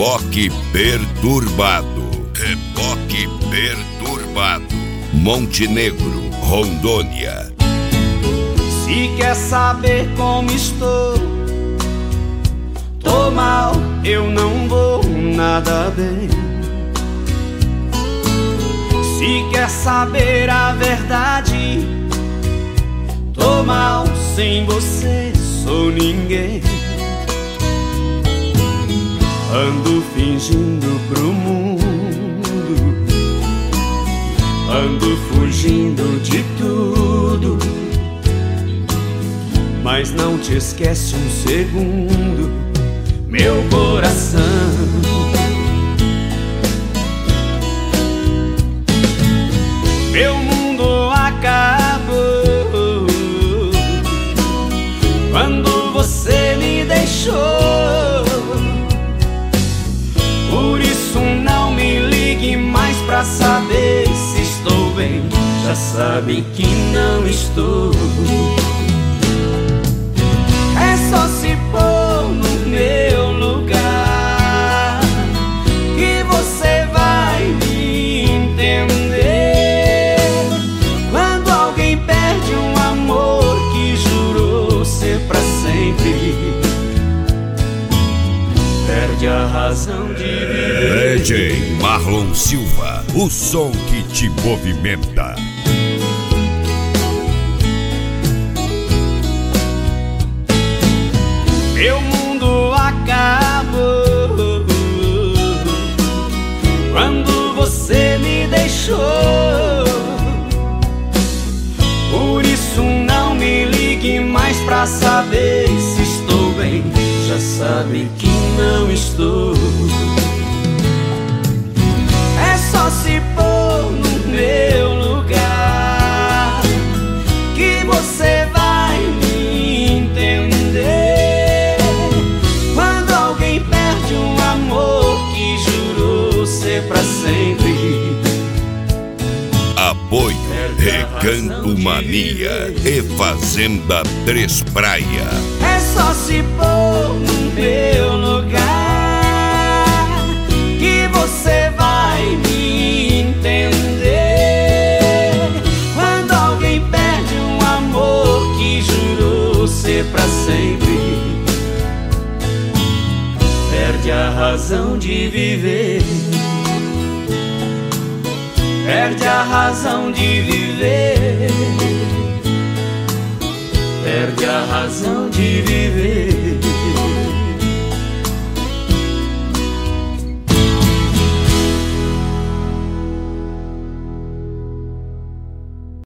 Reboque Perturbado. Reboque Perturbado. Montenegro, Rondônia. Se quer saber como estou, tô mal, eu não vou nada bem. Se quer saber a verdade, tô mal, sem você sou ninguém. Ando fingindo pro mundo, ando fugindo de tudo, mas não te esquece um segundo, meu coração. Meu mundo acabou quando você me deixou. Por isso não me ligue mais pra saber se estou bem. Já sabem que não estou. É só se pôr no meu lugar que você vai me entender. Quando alguém perde um amor que jurou ser pra sempre, perde a razão de viver. DJ Marlon Silva, o som que te movimenta. Meu mundo acabou quando você me deixou. Por isso não me ligue mais pra saber se estou bem. Já sabem que não estou. É só se pôr no meu lugar que você vai me entender. Quando alguém perde um amor que jurou ser pra sempre. Apoio Recanto Mania e Fazenda Três Praia. É só se pôr no meu lugar que você vai me entender. Quando alguém perde um amor que jurou ser pra sempre, perde a razão de viver. Perde a razão de viver. Perde a razão de viver.